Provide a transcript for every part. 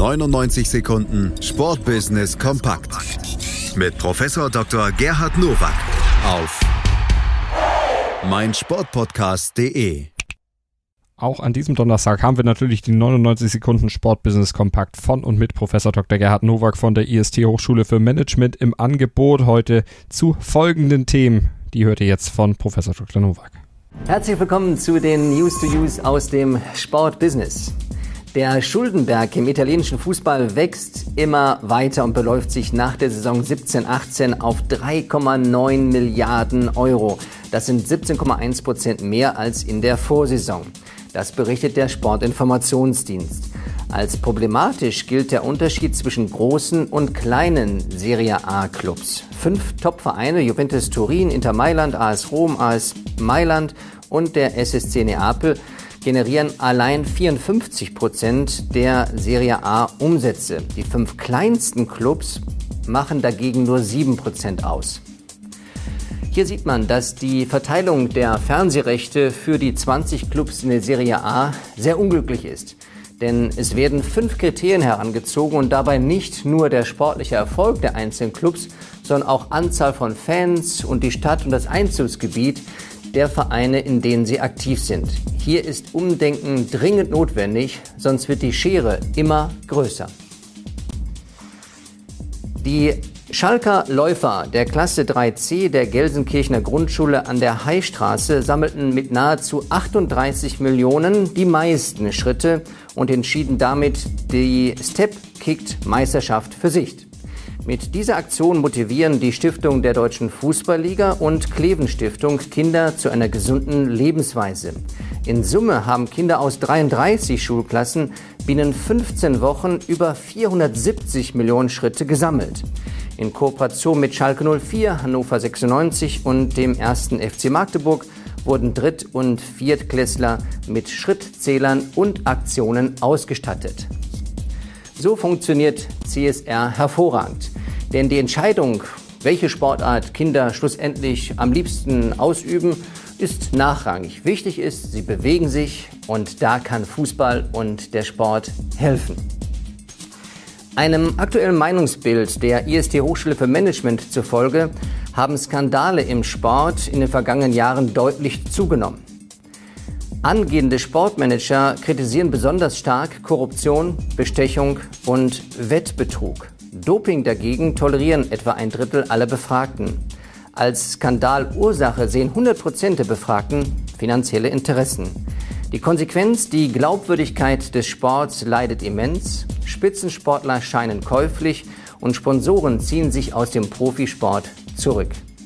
99 Sekunden Sportbusiness kompakt mit Professor Dr. Gerhard Nowak auf meinsportpodcast.de. Auch an diesem Donnerstag haben wir natürlich die 99 Sekunden Sportbusiness kompakt von und mit Professor Dr. Gerhard Nowak von der IST Hochschule für Management im Angebot heute zu folgenden Themen. Die hört ihr jetzt von Professor Dr. Nowak. Herzlich willkommen zu den News to Use aus dem Sportbusiness. Der Schuldenberg im italienischen Fußball wächst immer weiter und beläuft sich nach der Saison 17/18 auf 3,9 Milliarden Euro. Das sind 17,1% mehr als in der Vorsaison. Das berichtet der Sportinformationsdienst. Als problematisch gilt der Unterschied zwischen großen und kleinen Serie A-Clubs. 5 Top-Vereine, Juventus Turin, Inter Mailand, AS Rom, AS Mailand und der SSC Neapel, generieren allein 54% der Serie A Umsätze. Die 5 kleinsten Clubs machen dagegen nur 7% aus. Hier sieht man, dass die Verteilung der Fernsehrechte für die 20 Clubs in der Serie A sehr unglücklich ist. Denn es werden 5 Kriterien herangezogen und dabei nicht nur der sportliche Erfolg der einzelnen Clubs, sondern auch Anzahl von Fans und die Stadt und das Einzugsgebiet der Vereine, in denen sie aktiv sind. Hier ist Umdenken dringend notwendig, sonst wird die Schere immer größer. Die Schalker Läufer der Klasse 3C der Gelsenkirchener Grundschule an der Heistraße sammelten mit nahezu 38 Millionen die meisten Schritte und entschieden damit die Step-Kicked-Meisterschaft für sich. Mit dieser Aktion motivieren die Stiftung der Deutschen Fußballliga und Kleven Stiftung Kinder zu einer gesunden Lebensweise. In Summe haben Kinder aus 33 Schulklassen binnen 15 Wochen über 470 Millionen Schritte gesammelt. In Kooperation mit Schalke 04, Hannover 96 und dem 1. FC Magdeburg wurden Dritt- und Viertklässler mit Schrittzählern und Aktionen ausgestattet. So funktioniert CSR hervorragend. Denn die Entscheidung, welche Sportart Kinder schlussendlich am liebsten ausüben, ist nachrangig. Wichtig ist, sie bewegen sich und da kann Fußball und der Sport helfen. Einem aktuellen Meinungsbild der IST Hochschule für Management zufolge haben Skandale im Sport in den vergangenen Jahren deutlich zugenommen. Angehende Sportmanager kritisieren besonders stark Korruption, Bestechung und Wettbetrug. Doping dagegen tolerieren etwa ein Drittel aller Befragten. Als Skandalursache sehen 100% der Befragten finanzielle Interessen. Die Konsequenz, die Glaubwürdigkeit des Sports leidet immens, Spitzensportler scheinen käuflich und Sponsoren ziehen sich aus dem Profisport zurück.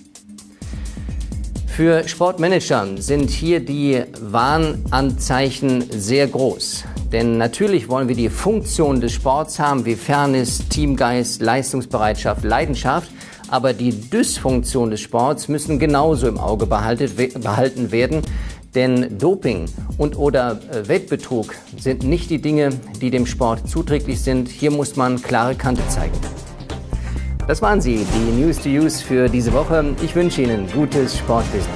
Für Sportmanager sind hier die Warnanzeichen sehr groß. Denn natürlich wollen wir die Funktion des Sports haben, wie Fairness, Teamgeist, Leistungsbereitschaft, Leidenschaft. Aber die Dysfunktion des Sports müssen genauso im Auge behalten werden. Denn Doping und/oder Wettbetrug sind nicht die Dinge, die dem Sport zuträglich sind. Hier muss man klare Kante zeigen. Das waren sie, die News to Use für diese Woche. Ich wünsche Ihnen gutes Sportbusiness.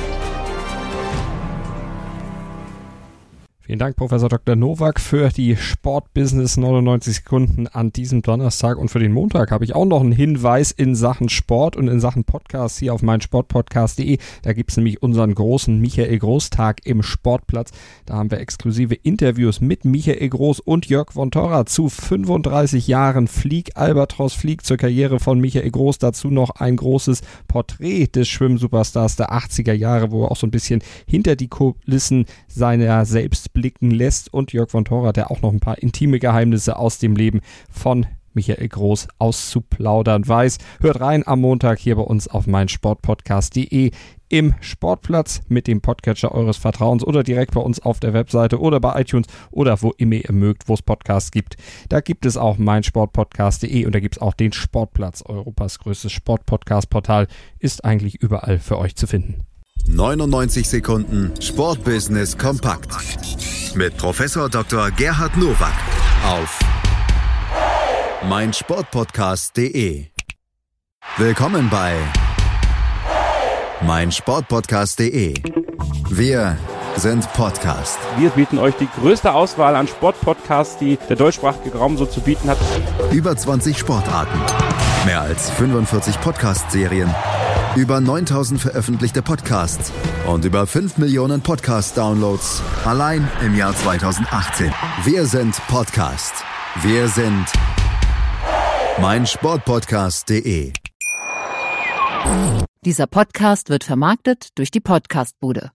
Vielen Dank, Professor Dr. Nowak, für die Sportbusiness 99 Sekunden an diesem Donnerstag. Und für den Montag habe ich auch noch einen Hinweis in Sachen Sport und in Sachen Podcast hier auf meinsportpodcast.de. Da gibt es nämlich unseren großen Michael Groß-Tag im Sportplatz. Da haben wir exklusive Interviews mit Michael Groß und Jörg von Torra zu 35 Jahren Flieg Albatros Flieg zur Karriere von Michael Groß. Dazu noch ein großes Porträt des Schwimmsuperstars der 80er Jahre, wo er auch so ein bisschen hinter die Kulissen seiner selbst blicken lässt, und Jörg von Torra, der auch noch ein paar intime Geheimnisse aus dem Leben von Michael Groß auszuplaudern weiß. Hört rein am Montag hier bei uns auf meinsportpodcast.de im Sportplatz mit dem Podcatcher eures Vertrauens oder direkt bei uns auf der Webseite oder bei iTunes oder wo immer ihr mögt, wo es Podcasts gibt. Da gibt es auch meinsportpodcast.de und da gibt es auch den Sportplatz. Europas größtes Sportpodcast-Portal ist eigentlich überall für euch zu finden. 99 Sekunden Sportbusiness kompakt mit Professor Dr. Gerhard Nowak auf meinsportpodcast.de. Willkommen bei meinsportpodcast.de. Wir sind Podcast. Wir bieten euch die größte Auswahl an Sportpodcasts, die der deutschsprachige Raum so zu bieten hat. Über 20 Sportarten, mehr als 45 Podcast-Serien, über 9000 veröffentlichte Podcasts und über 5 Millionen Podcast-Downloads allein im Jahr 2018. Wir sind Podcast. Wir sind meinsportpodcast.de. Dieser Podcast wird vermarktet durch die Podcastbude.